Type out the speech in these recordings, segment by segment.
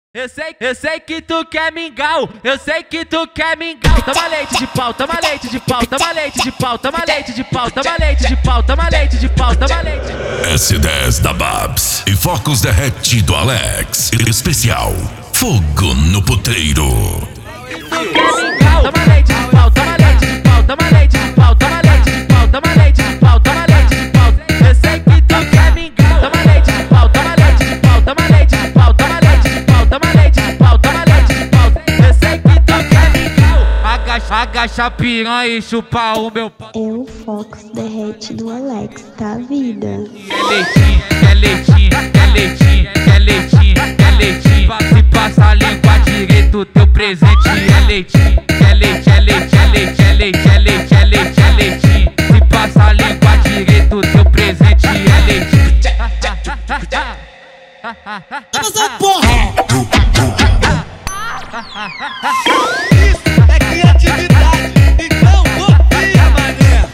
Eu sei que tu quer mingau, eu sei que tu quer mingau. Toma leite de pau, toma leite de pau, toma leite de pau, toma leite de pau, toma leite de pau, toma leite de pau, toma leite. S10 da Babs e Focos Derrete do Alex. Especial Fogo no Puteiro. Tu quer mingau, toma leite de pau, toma leite de pau, toma leite de pau, toma leite de pau, toma leite de pau, toma leite de pau. Eu sei que tu quer mingau, toma leite de pau, toma leite de pau, toma leite de pau, toma leite de pau, toma leite de pau, toma leite de pau. Eu sei que tu quer mingau. Agacha a piranha e chupa o meu pau. É o Focos Derrete do Alex, tá vida? É leitinho, é leitinho, é leitinho, é leitinho, é leitinho. Se passa a língua direito, teu presente é leitinho, é leite, é leite, é leite, é leite, é leite, é leite, é leitinho. Se passa a língua direito, teu presente é leitinho. Essa porra! Isso é criatividade, então copia, mané!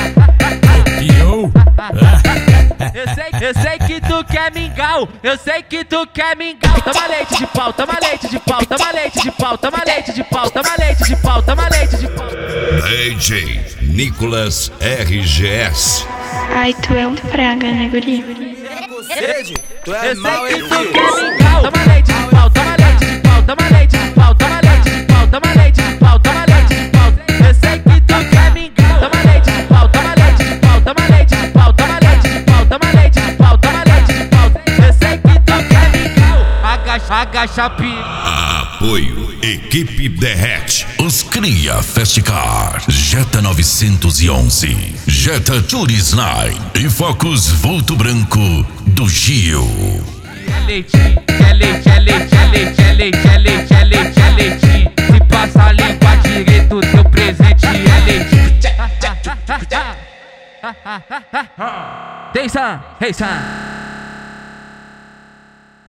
Eu sei que tu quer mingau, eu sei que tu quer mingau. Toma leite de pau, toma leite de pau, toma leite de pau, toma leite de pau, toma leite de pau, toma leite de pau. DJ Nicolas RGS. Ai, tu é um praga, né, guri? Sede, tu Eu é sei mal, que hein, tu filho? quer mingau. Toma leite de pau, toma leite de pau, toma leite de pau, toma leite de pau, toma leite de pau, toma leite de pau. Eu sei que tu quer mingau. Toma leite de pau, toma leite de pau, toma leite de pau, toma leite de pau, toma leite de pau, toma leite de pau. Eu sei que tu quer mingau. Agacha a piranha. Apoio Equipe Derrete. Os Cria Festcar, Jetta 911, Jetta Turis 9 e Focus Vulto Branco do Gil. É leitinho, é leite, é leite, é leite, é leite, é leite, é leite, é leitinho. Se passa a língua direito, teu presente é leitinho. Tem Sam, hey Sam.